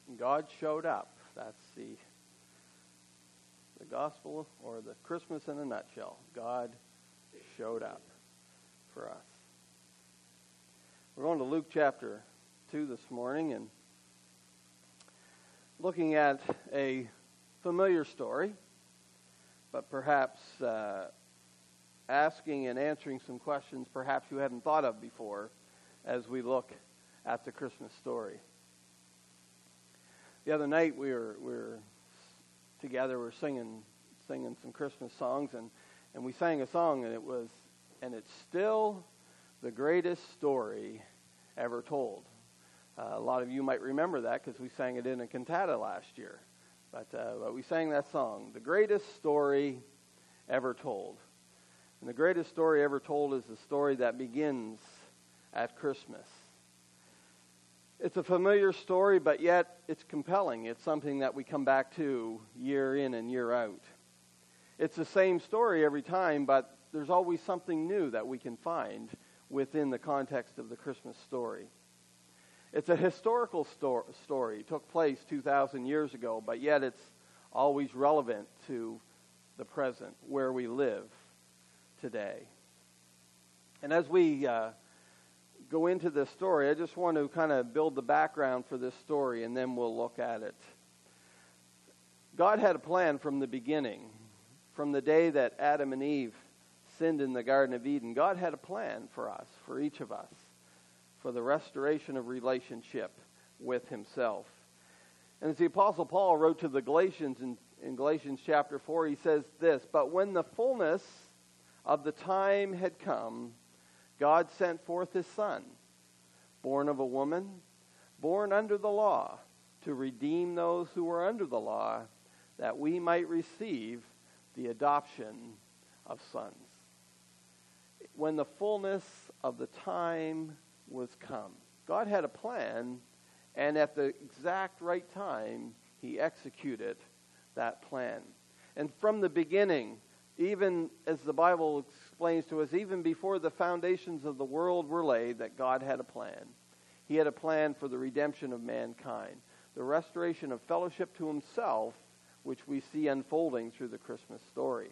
God showed up. That's the gospel, or the Christmas in a nutshell. God showed up for us. We're going to Luke chapter 2 this morning and looking at a familiar story, but perhaps asking and answering some questions perhaps you hadn't thought of before as we look at the Christmas story. The other night we were together, we were singing some Christmas songs, and we sang a song, and it's still the greatest story ever told. A lot of you might remember that because we sang it in a cantata last year. But we sang that song, the greatest story ever told. And the greatest story ever told is the story that begins at Christmas. It's a familiar story, but yet it's compelling. It's something that we come back to year in and year out. It's the same story every time, but there's always something new that we can find within the context of the Christmas story. It's a historical story. It took place 2,000 years ago, but yet it's always relevant to the present, where we live today. And as we go into this story, I just want to kind of build the background for this story, and then we'll look at it. God had a plan from the beginning. From the day that Adam and Eve sinned in the Garden of Eden, God had a plan for us, for each of us, for the restoration of relationship with himself. And as the Apostle Paul wrote to the Galatians in Galatians chapter 4, he says this, "But when the fullness of the time had come, God sent forth his Son, born of a woman, born under the law, to redeem those who were under the law, that we might receive the adoption of sons." When the fullness of the time was come, God had a plan, and at the exact right time, he executed that plan. And from the beginning, even as the Bible explains to us, even before the foundations of the world were laid, that God had a plan. He had a plan for the redemption of mankind, the restoration of fellowship to himself, which we see unfolding through the Christmas story.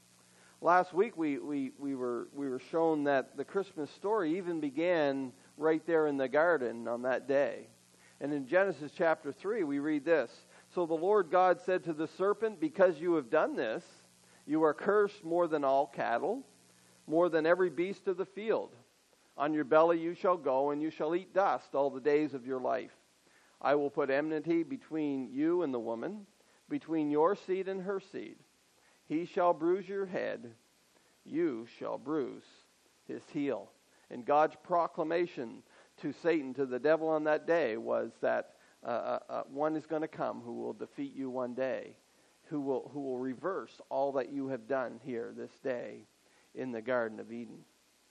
Last week we were shown that the Christmas story even began right there in the garden on that day. And in Genesis chapter 3 we read this, "So the Lord God said to the serpent, 'Because you have done this, you are cursed more than all cattle, more than every beast of the field. On your belly you shall go, and you shall eat dust all the days of your life. I will put enmity between you and the woman, between your seed and her seed. He shall bruise your head, you shall bruise his heel." And God's proclamation to Satan, to the devil on that day, was that one is going to come who will defeat you one day, who will reverse all that you have done here this day in the Garden of Eden.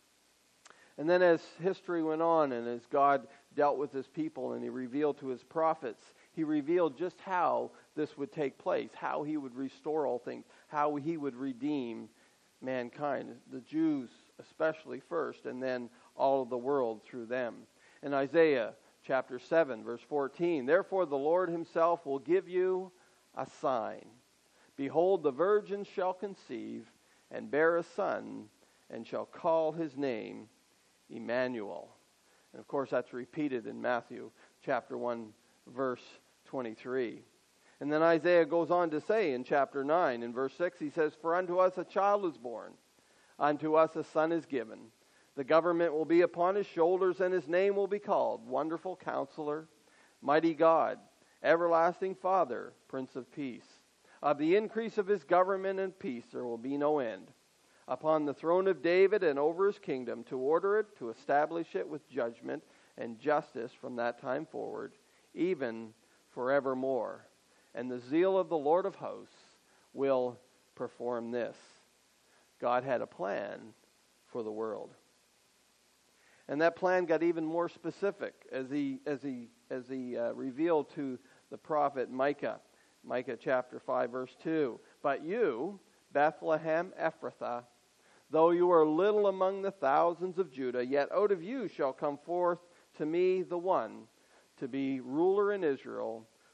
And then as history went on, and as God dealt with his people and he revealed to his prophets, he revealed just how this would take place, how he would restore all things, how he would redeem mankind, the Jews especially first, and then all of the world through them. In Isaiah chapter 7, verse 14, "Therefore the Lord himself will give you a sign. Behold, the virgin shall conceive and bear a son, and shall call his name Emmanuel." And of course that's repeated in Matthew chapter 1, verse 23. And then Isaiah goes on to say in chapter 9, in verse 6, he says, "For unto us a child is born, unto us a son is given. The government will be upon his shoulders, and his name will be called Wonderful Counselor, Mighty God, Everlasting Father, Prince of Peace. Of the increase of his government and peace there will be no end. Upon the throne of David and over his kingdom, to order it, to establish it with judgment and justice from that time forward, even forevermore. And the zeal of the Lord of hosts will perform this." God had a plan for the world. And that plan got even more specific as he revealed to the prophet Micah. Micah chapter 5, verse 2. "But you, Bethlehem Ephrathah, though you are little among the thousands of Judah, yet out of you shall come forth to me the one to be ruler in Israel,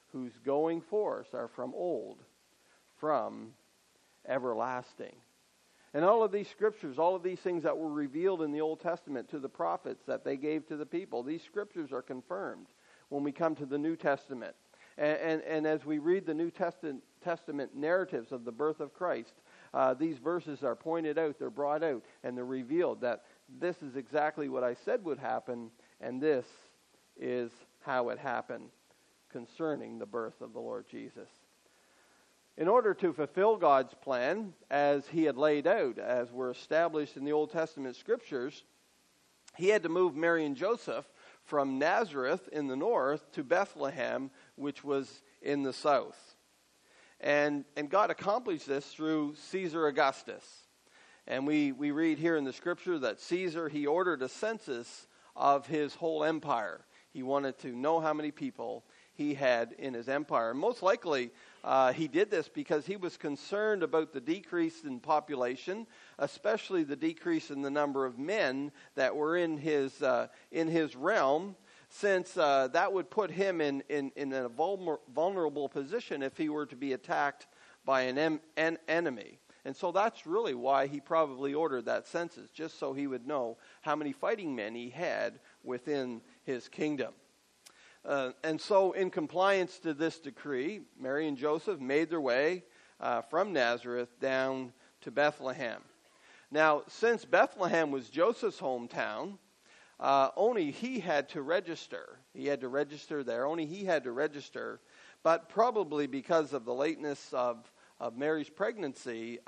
whose going forth are from old, from everlasting. And all of these scriptures, all of these things that were revealed in the Old Testament to the prophets that they gave to the people, these scriptures are confirmed when we come to the New Testament. And as we read the New Testament narratives of the birth of Christ, these verses are pointed out, they're brought out, and they're revealed that this is exactly what I said would happen, and this is how it happened concerning the birth of the Lord Jesus. In order to fulfill God's plan, as he had laid out, as were established in the Old Testament scriptures, he had to move Mary and Joseph from Nazareth in the north to Bethlehem, which was in the south. And God accomplished this through Caesar Augustus. And we read here in the scripture that Caesar, he ordered a census of his whole empire. He wanted to know how many people he had in his empire. And most likely, he did this because he was concerned about the decrease in population, especially the decrease in the number of men that were in his realm, since that would put him in a vulnerable position if he were to be attacked by an enemy. And so that's really why he probably ordered that census, just so he would know how many fighting men he had within his kingdom. And so in compliance to this decree, Mary and Joseph made their way from Nazareth down to Bethlehem. Now, since Bethlehem was Joseph's hometown, only he had to register. He had to register there. Only he had to register. But probably because of the lateness of Mary's pregnancy,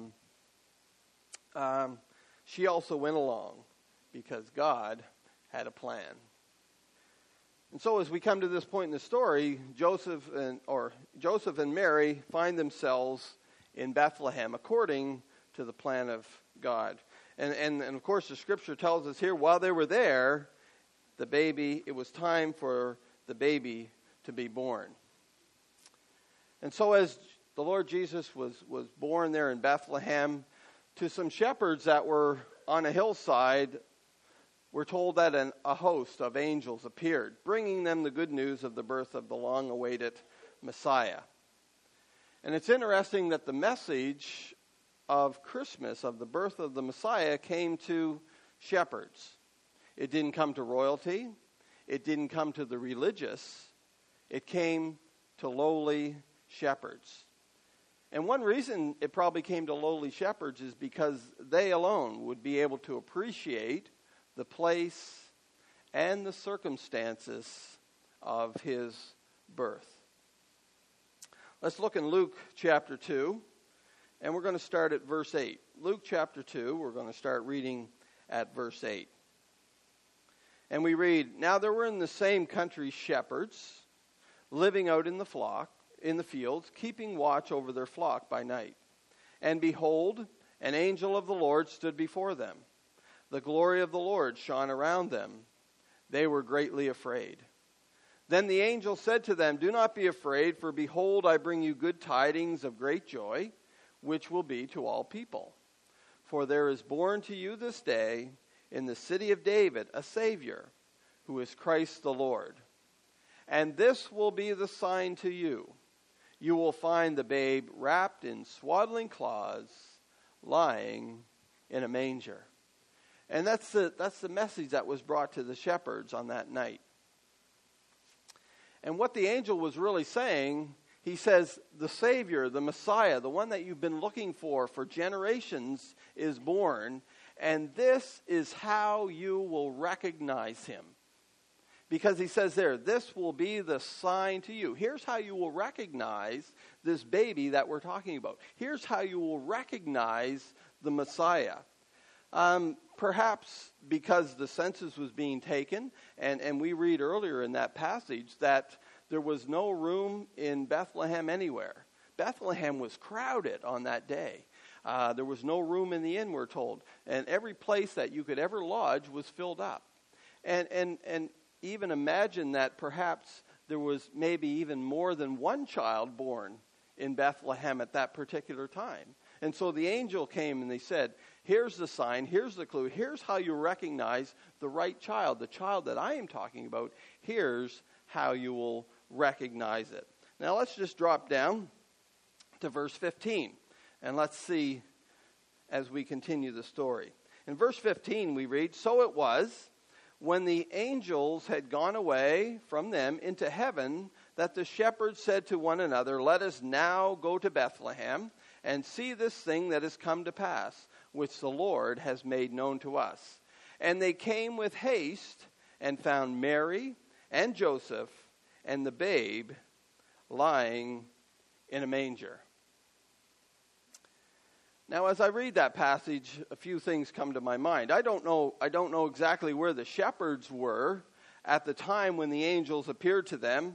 she also went along because God had a plan. And so as we come to this point in the story, Joseph and Mary find themselves in Bethlehem according to the plan of God. And of course the scripture tells us here, while they were there, it was time for the baby to be born. And so as the Lord Jesus was born there in Bethlehem, to some shepherds that were on a hillside, we're told that a host of angels appeared, bringing them the good news of the birth of the long-awaited Messiah. And it's interesting that the message of Christmas, of the birth of the Messiah, came to shepherds. It didn't come to royalty. It didn't come to the religious. It came to lowly shepherds. And one reason it probably came to lowly shepherds is because they alone would be able to appreciate the place and the circumstances of his birth. Let's look in Luke chapter 2, and we're going to start at verse 8. Luke chapter 2, we're going to start reading at verse 8. And we read, "Now there were in the same country shepherds living out in the fields, keeping watch over their flock by night. And behold, an angel of the Lord stood before them. The glory of the Lord shone around them. They were greatly afraid. Then the angel said to them, 'Do not be afraid, for behold, I bring you good tidings of great joy, which will be to all people. For there is born to you this day in the city of David a Savior, who is Christ the Lord. And this will be the sign to you. You will find the babe wrapped in swaddling cloths, lying in a manger.'" And that's the message that was brought to the shepherds on that night. And what the angel was really saying, he says, the Savior, the Messiah, the one that you've been looking for generations, is born. And this is how you will recognize him. Because he says there, this will be the sign to you. Here's how you will recognize this baby that we're talking about. Here's how you will recognize the Messiah. Perhaps because the census was being taken, and we read earlier in that passage that there was no room in Bethlehem anywhere. Bethlehem was crowded on that day. There was no room in the inn, we're told. And every place that you could ever lodge was filled up. And even imagine that perhaps there was maybe even more than one child born in Bethlehem at that particular time. And so the angel came and they said, here's the sign, here's the clue, here's how you recognize the right child, the child that I am talking about. Here's how you will recognize it. Now let's just drop down to verse 15, and let's see as we continue the story. In verse 15 we read, "So it was, when the angels had gone away from them into heaven, that the shepherds said to one another, 'Let us now go to Bethlehem and see this thing that has come to pass, which the Lord has made known to us.' And they came with haste and found Mary and Joseph and the babe lying in a manger." Now, as I read that passage, a few things come to my mind. I don't know exactly where the shepherds were at the time when the angels appeared to them,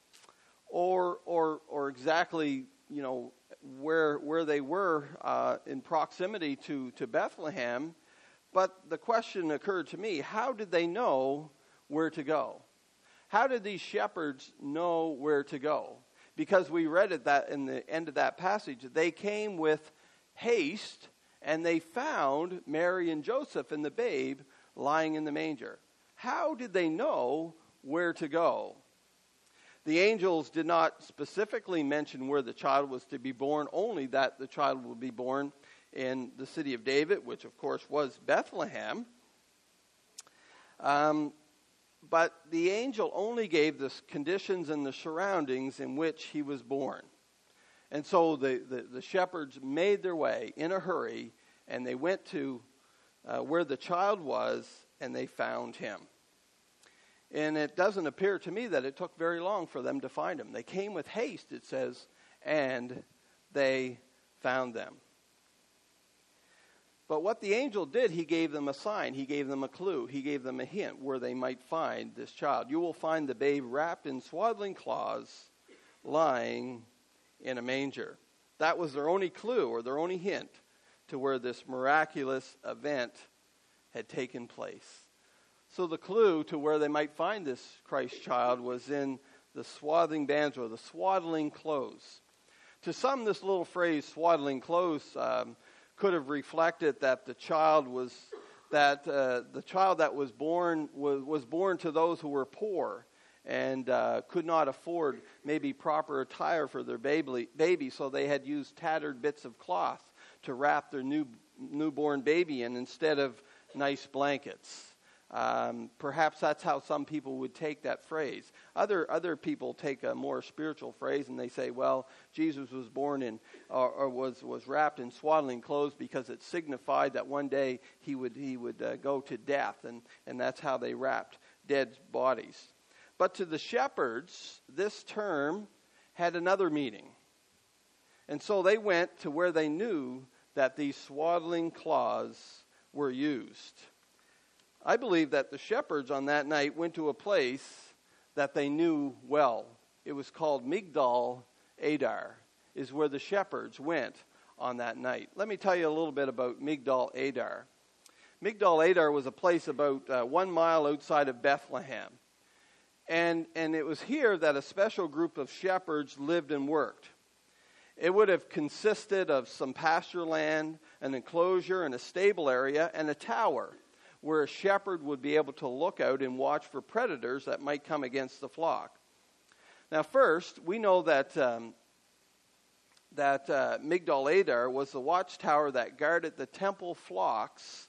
or exactly, where they were in proximity to Bethlehem. But the question occurred to me: how did they know where to go? How did these shepherds know where to go? Because we read it that in the end of that passage, they came with haste, and they found Mary and Joseph and the babe lying in the manger. How did they know where to go? The angels did not specifically mention where the child was to be born, only that the child would be born in the city of David, which of course was Bethlehem. But the angel only gave the conditions and the surroundings in which he was born. And so the shepherds made their way in a hurry, and they went to where the child was, and they found him. And it doesn't appear to me that it took very long for them to find him. They came with haste, it says, and they found them. But what the angel did, he gave them a sign. He gave them a clue. He gave them a hint where they might find this child. "You will find the babe wrapped in swaddling cloths, lying in a manger." That was their only clue, or their only hint, to where this miraculous event had taken place. So the clue to where they might find this Christ child was in the swathing bands, or the swaddling clothes. To some, this little phrase, swaddling clothes, could have reflected that the child that was born was born to those who were poor and could not afford maybe proper attire for their baby, so they had used tattered bits of cloth to wrap their newborn baby in instead of nice blankets. Perhaps that's how some people would take that phrase. Other people take a more spiritual phrase and they say, well, Jesus was born in or was wrapped in swaddling clothes because it signified that one day he would go to death, and that's how they wrapped dead bodies. But to the shepherds, this term had another meaning. And so they went to where they knew that these swaddling cloths were used. I believe that the shepherds on that night went to a place that they knew well. It was called Migdal Adar, is where the shepherds went on that night. Let me tell you a little bit about Migdal Adar. Migdal Adar was a place about 1 mile outside of Bethlehem. And it was here that a special group of shepherds lived and worked. It would have consisted of some pasture land, an enclosure, and a stable area, and a tower where a shepherd would be able to look out and watch for predators that might come against the flock. Now, first, we know that Migdal Adar was the watchtower that guarded the temple flocks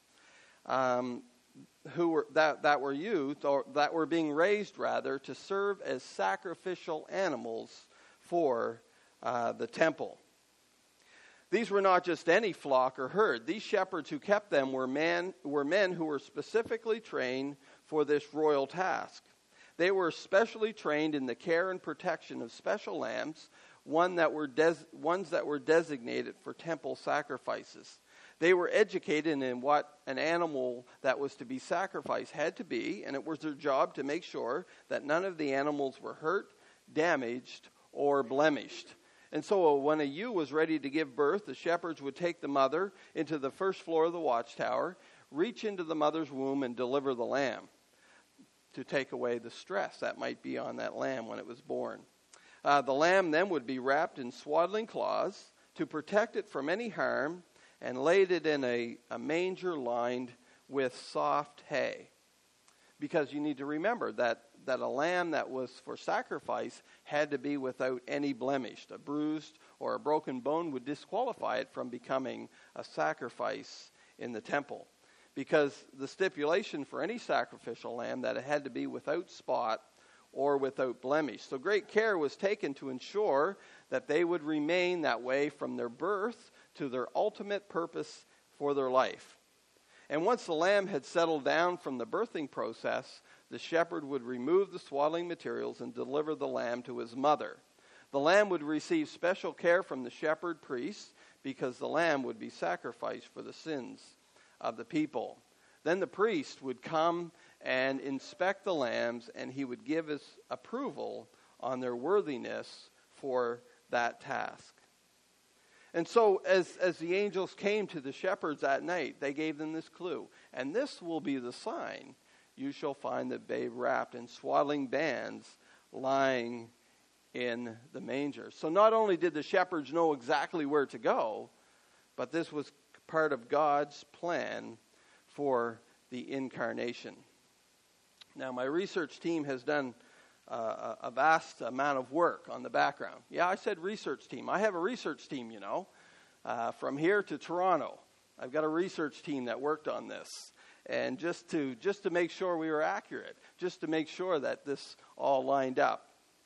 that were used, or that were being raised rather, to serve as sacrificial animals for the temple. These were not just any flock or herd. These shepherds who kept them were men who were specifically trained for this royal task. They were specially trained in the care and protection of special lambs, ones that were designated for temple sacrifices. They were educated in what an animal that was to be sacrificed had to be, and it was their job to make sure that none of the animals were hurt, damaged, or blemished. And so when a ewe was ready to give birth, the shepherds would take the mother into the first floor of the watchtower, reach into the mother's womb, and deliver the lamb to take away the stress that might be on that lamb when it was born. The lamb then would be wrapped in swaddling cloths to protect it from any harm, and laid it in a manger lined with soft hay. Because you need to remember that that a lamb that was for sacrifice had to be without any blemish. A bruised or a broken bone would disqualify it from becoming a sacrifice in the temple, because the stipulation for any sacrificial lamb that it had to be without spot or without blemish. So great care was taken to ensure that they would remain that way from their birth to their ultimate purpose for their life. And once the lamb had settled down from the birthing process, the shepherd would remove the swaddling materials and deliver the lamb to his mother. The lamb would receive special care from the shepherd priest, because the lamb would be sacrificed for the sins of the people. Then the priest would come and inspect the lambs, and he would give his approval on their worthiness for that task. And so as the angels came to the shepherds at night, they gave them this clue. And this will be the sign. You shall find the babe wrapped in swaddling bands, lying in the manger. So not only did the shepherds know exactly where to go, but this was part of God's plan for the incarnation. Now, my research team has done a vast amount of work on the background. Yeah, I said research team. I have a research team, from here to Toronto. I've got a research team that worked on this. And just to make sure we were accurate, just to make sure that this all lined up.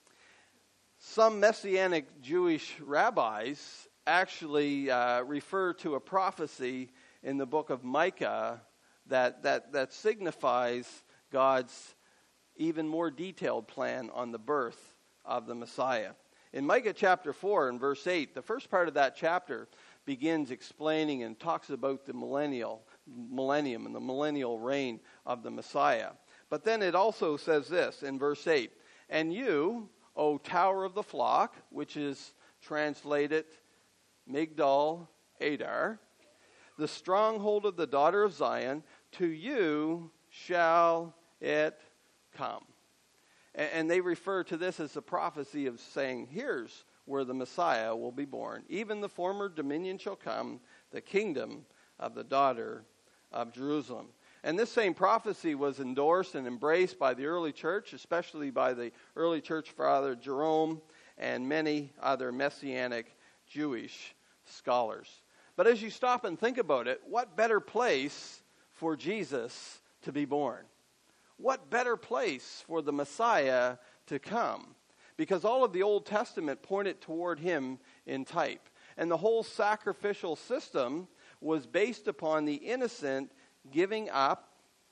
Some Messianic Jewish rabbis actually refer to a prophecy in the book of Micah that signifies God's even more detailed plan on the birth of the Messiah. In Micah chapter 4 and verse 8, the first part of that chapter begins explaining and talks about the millennium and the millennial reign of the Messiah. But then it also says this in verse 8, "And you, O tower of the flock," which is translated Migdal Adar, "the stronghold of the daughter of Zion, to you shall it come." And they refer to this as a prophecy of saying, here's where the Messiah will be born. "Even the former dominion shall come, the kingdom of the daughter of Jerusalem." And this same prophecy was endorsed and embraced by the early church, especially by the early church father Jerome and many other Messianic Jewish scholars. But as you stop and think about it, what better place for Jesus to be born? What better place for the Messiah to come? Because all of the Old Testament pointed toward him in type. And the whole sacrificial system was based upon the innocent giving up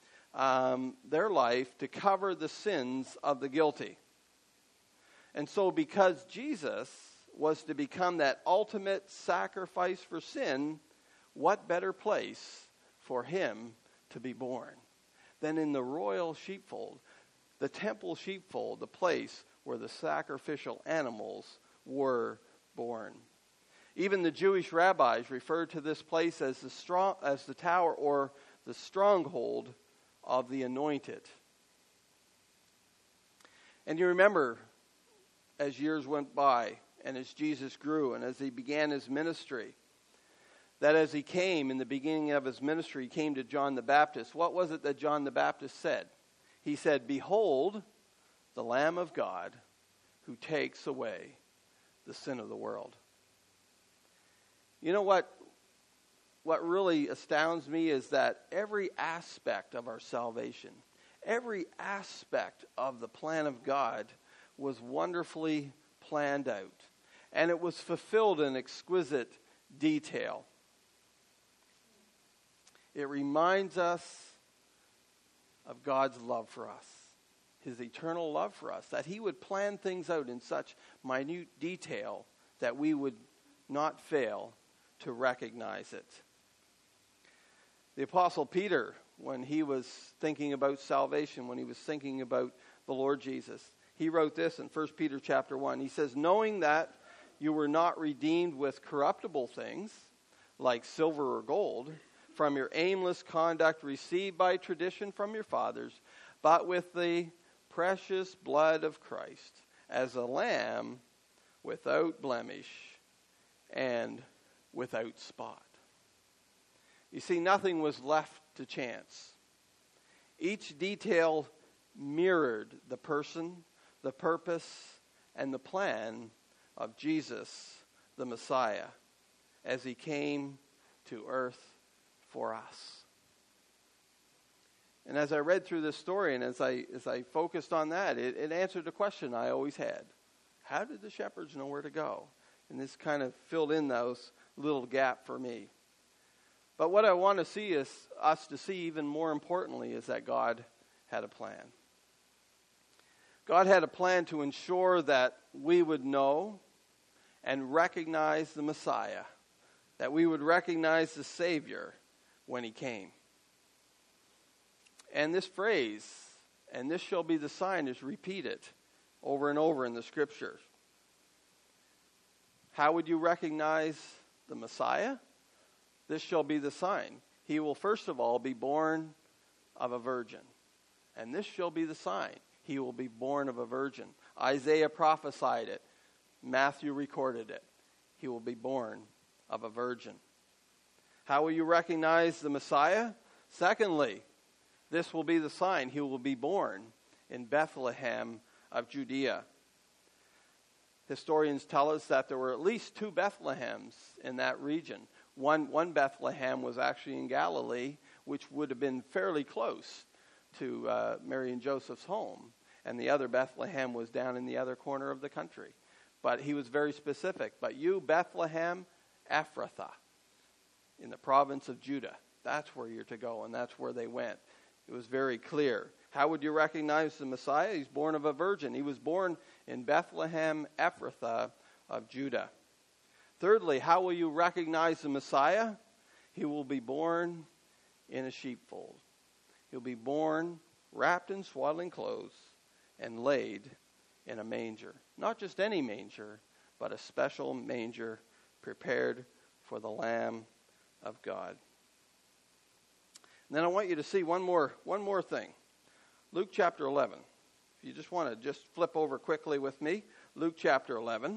their life to cover the sins of the guilty. And so because Jesus was to become that ultimate sacrifice for sin, what better place for him to be born than in the royal sheepfold, the temple sheepfold, the place where the sacrificial animals were born. Even the Jewish rabbis referred to this place as the tower or the stronghold of the anointed. And you remember, as years went by and as Jesus grew and as he began his ministry, that as he came in the beginning of his ministry, he came to John the Baptist. What was it that John the Baptist said? He said, "Behold, the Lamb of God who takes away the sin of the world." You know what really astounds me is that every aspect of our salvation, every aspect of the plan of God was wonderfully planned out. And it was fulfilled in exquisite detail. It reminds us of God's love for us, his eternal love for us, that he would plan things out in such minute detail that we would not fail to recognize it. The Apostle Peter, when he was thinking about salvation, when he was thinking about the Lord Jesus, he wrote this in 1 Peter chapter 1. He says, "Knowing that you were not redeemed with corruptible things, like silver or gold, from your aimless conduct received by tradition from your fathers, but with the precious blood of Christ, as a lamb without blemish and without spot." You see, nothing was left to chance. Each detail mirrored the person, the purpose, and the plan of Jesus, the Messiah, as he came to earth for us. And as I read through this story and as I focused on that, it answered a question I always had. How did the shepherds know where to go? And this kind of filled in those little gap for me. But what I want to see is us to see even more importantly is that God had a plan. God had a plan to ensure that we would know and recognize the Messiah, that we would recognize the Savior when he came. And this phrase, "and this shall be the sign," is repeated over and over in the Scriptures. How would you recognize the Messiah? This shall be the sign. He will first of all be born of a virgin. And this shall be the sign. He will be born of a virgin. Isaiah prophesied it. Matthew recorded it. He will be born of a virgin. How will you recognize the Messiah? Secondly, this will be the sign. He will be born in Bethlehem of Judea. Historians tell us that there were at least 2 Bethlehems in that region. One Bethlehem was actually in Galilee, which would have been fairly close to Mary and Joseph's home. And the other Bethlehem was down in the other corner of the country. But he was very specific. But you, Bethlehem, Ephrathah, in the province of Judah, that's where you're to go, and that's where they went. It was very clear. How would you recognize the Messiah? He's born of a virgin. He was born in Bethlehem, Ephrathah of Judah. Thirdly, how will you recognize the Messiah? He will be born in a sheepfold. He'll be born wrapped in swaddling clothes and laid in a manger. Not just any manger, but a special manger prepared for the Lamb of God. And then I want you to see one more thing. Luke chapter 11. If you just want to just flip over quickly with me. Luke chapter 11.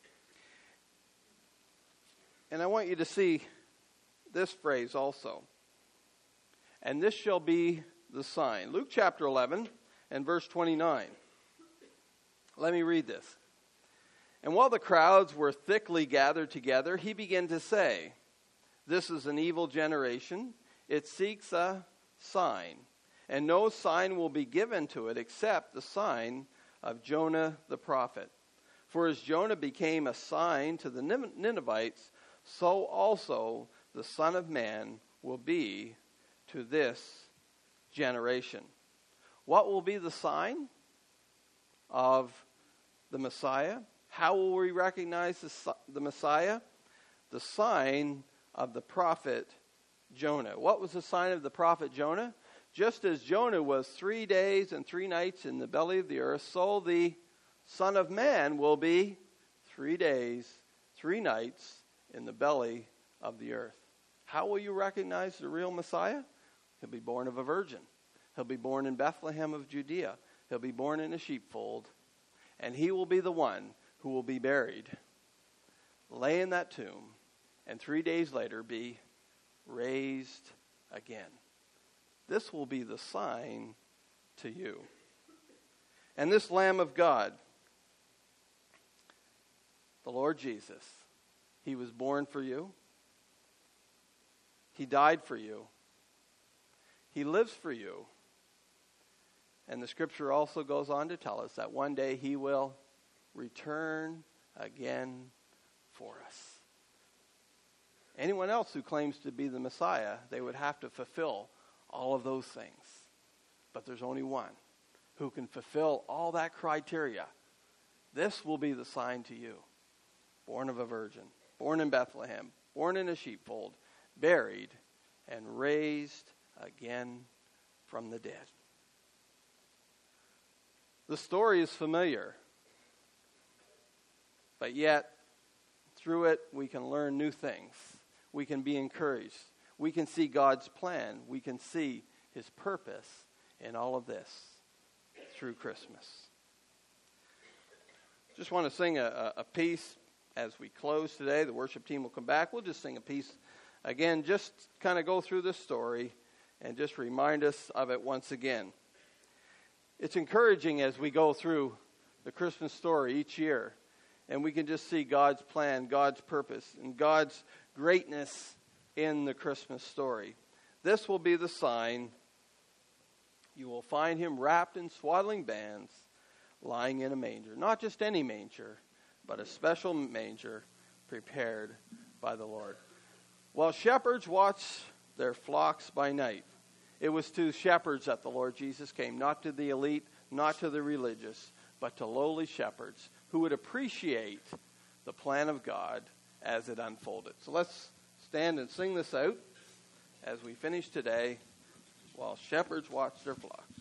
And I want you to see this phrase also. And this shall be the sign. Luke chapter 11 and verse 29. Let me read this. And while the crowds were thickly gathered together, he began to say, "This is an evil generation. It seeks a sign, and no sign will be given to it except the sign of Jonah the prophet. For as Jonah became a sign to the Ninevites, so also the Son of Man will be to this generation." What will be the sign of the Messiah? How will we recognize the Messiah? The sign of the prophet Jonah. What was the sign of the prophet Jonah? Just as Jonah was 3 days and 3 nights in the belly of the earth, so the Son of Man will be 3 days, 3 nights in the belly of the earth. How will you recognize the real Messiah? He'll be born of a virgin. He'll be born in Bethlehem of Judea. He'll be born in a sheepfold. And he will be the one who will be buried, lay in that tomb, and 3 days later be raised again. This will be the sign to you. And this Lamb of God, the Lord Jesus, he was born for you. He died for you. He lives for you. And the scripture also goes on to tell us that one day he will return again for us. Anyone else who claims to be the Messiah, they would have to fulfill all of those things. But there's only one who can fulfill all that criteria. This will be the sign to you. Born of a virgin, born in Bethlehem, born in a sheepfold, buried, and raised again from the dead. The story is familiar, but yet through it we can learn new things. We can be encouraged. We can see God's plan. We can see his purpose in all of this through Christmas. Just want to sing a piece as we close today. The worship team will come back. We'll just sing a piece again, just kind of go through this story and just remind us of it once again. It's encouraging as we go through the Christmas story each year, and we can just see God's plan, God's purpose, and God's greatness in the Christmas story. This will be the sign. You will find him wrapped in swaddling bands, lying in a manger. Not just any manger, but a special manger prepared by the Lord. While shepherds watch their flocks by night, it was to shepherds that the Lord Jesus came, not to the elite, not to the religious, but to lowly shepherds who would appreciate the plan of God as it unfolded. So let's stand and sing this out as we finish today, while shepherds watch their flocks.